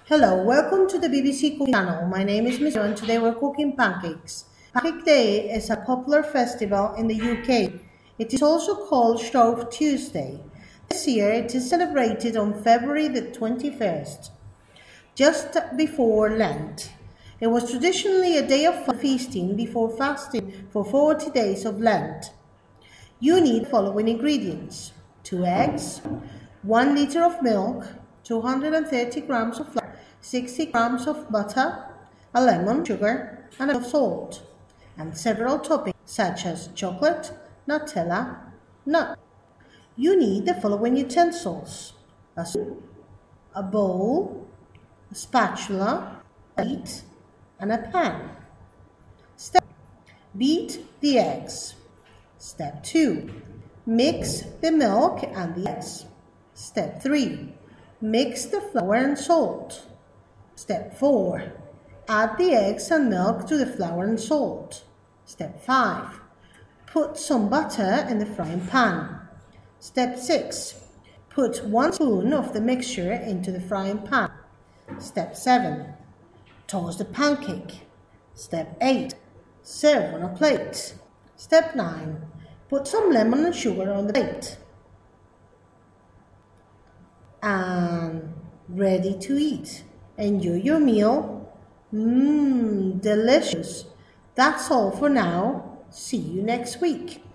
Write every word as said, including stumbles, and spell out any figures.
Hello, welcome to the B B C Cooking Channel. My name is Miss and today we're cooking pancakes. Pancake Day is a popular festival in the U K. It is also called Shrove Tuesday. This year it is celebrated on February the twenty-first, just before Lent. It was traditionally a day of feasting before fasting for forty days of Lent. You need the following ingredients: two eggs, one liter of milk, two hundred thirty grams of flour, sixty grams of butter, a lemon, sugar, and a bit of salt, and several toppings such as chocolate, Nutella, nut. You need the following utensils: a spoon, a bowl, a spatula, a plate, and a pan. Step Beat the eggs. Step two. Mix the milk and the eggs. Step three. Mix the flour and salt. Step four. Add the eggs and milk to the flour and salt. Step five. Put some butter in the frying pan. Step six. Put one spoon of the mixture into the frying pan. Step seven. Toast the pancake. Step eight. Serve on a plate. Step nine. Put some lemon and sugar on the plate. And ready to eat. Enjoy your meal. Mmm, delicious. That's all for now. See you next week.